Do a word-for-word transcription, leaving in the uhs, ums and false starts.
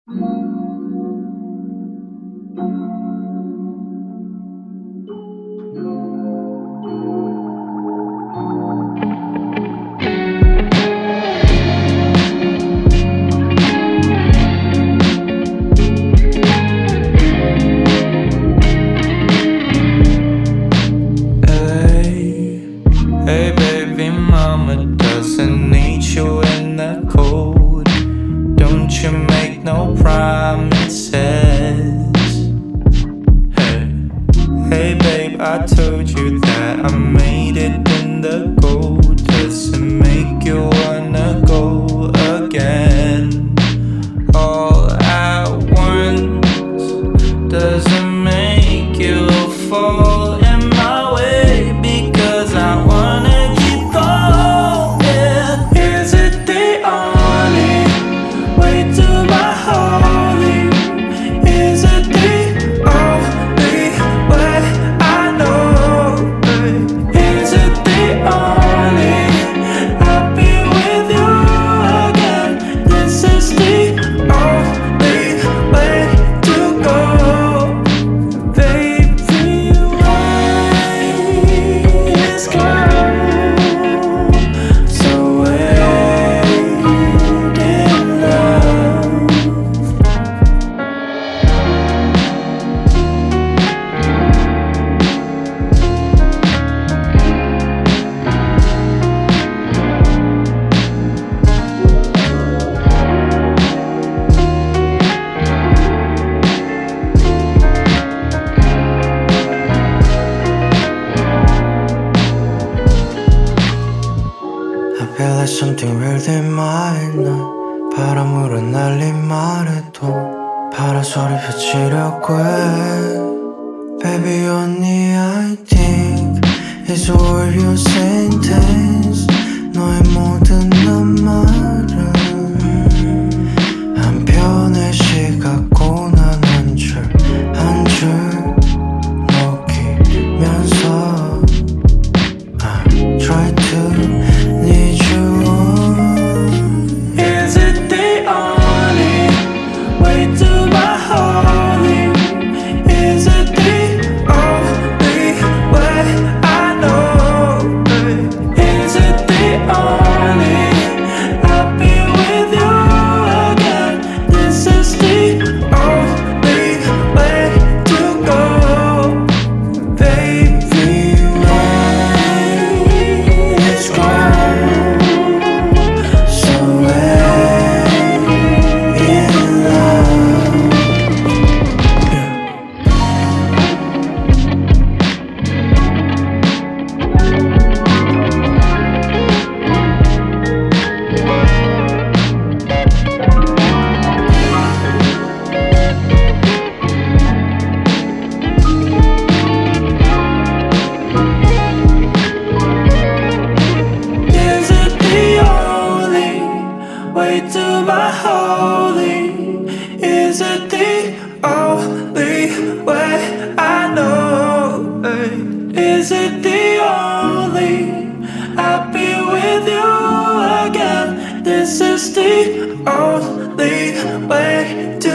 Hey, hey baby mama doesn't need you in the cold. Don't you make no promises. Hey, hey babe, I told you that I made it in the gold. Does it make you wanna go again? All at once doesn't make you fall in my way, because I wanna keep going. Is it the only way to my holy? Is it the only way I know? Is it the only I'll be with you again? This is the only way to go. Baby, why is gone? So wait in love. I feel like something weird in my night. 바람으로 날린 말해도 파라솔이 비치려고 해. Baby only I think is all your sentence. 너의 모든 낱말은 한 편의 시 같고 난 한 줄 한 줄 녹이면서 I try to need you. Is it the only way to my holy? Is it the only way I know? Is it the only I'll be with you again? This is the only way to go. Baby, why it's gone? So wait in love. Is it the only way to my holy? Is it the only way I know? Is it the only I'll be with you again? This is the only way to